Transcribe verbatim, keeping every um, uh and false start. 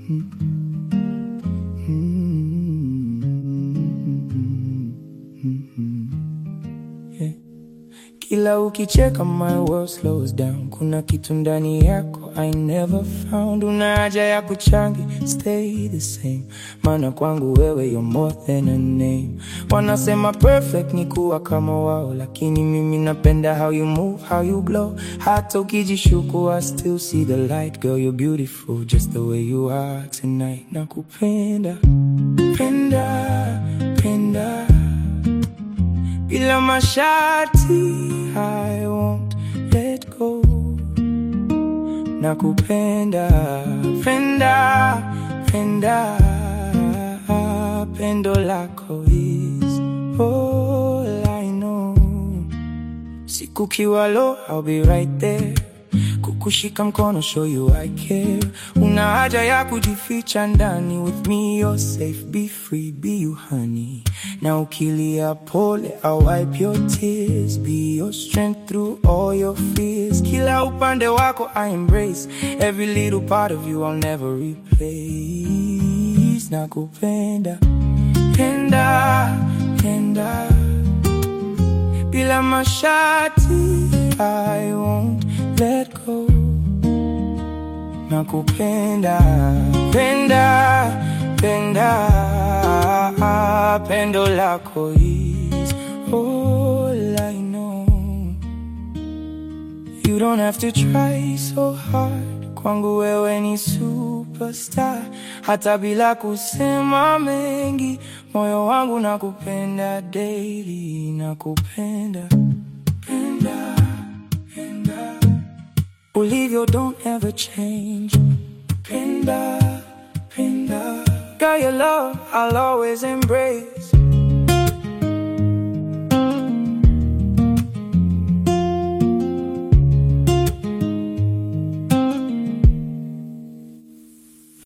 Yeah. Kila ukicheka my world slows down. Kuna kitu ndani yako I never found. Una haja ya kuchangi, stay the same. Maana kwangu wewe you're more than a name. Wanasema perfect ni kuwa kama wao, lakini mimi napenda how you move, how you glow. Hata ukijishuku I still see the light. Girl you're beautiful just the way you are tonight. Nakupenda, penda, penda bila masharti, I won't let go. Nakupenda, penda, penda. Pendo lako is all I know. Siku kiwa low, I'll be right there. Kukushika mkono, show you I care. Una haja ya kujificha ndani. With me you're safe, be free, be you honey. Na ukilia pole, I'll wipe your tears. Be your strength through all your fears. Kila upande wako I embrace. Every little part of you I'll never replace. Nakupenda, penda, penda bila masharti, I won't let go. Nakupenda, penda, penda. Pendo lako is all I know. You don't have to try so hard. Kwangu wewe ni superstar. Hata bila kusema mengi, moyo wangu nakupenda daily. Nakupenda, penda, penda. Ulivyo don't ever change. Penda, penda. Girl, your love I'll always embrace.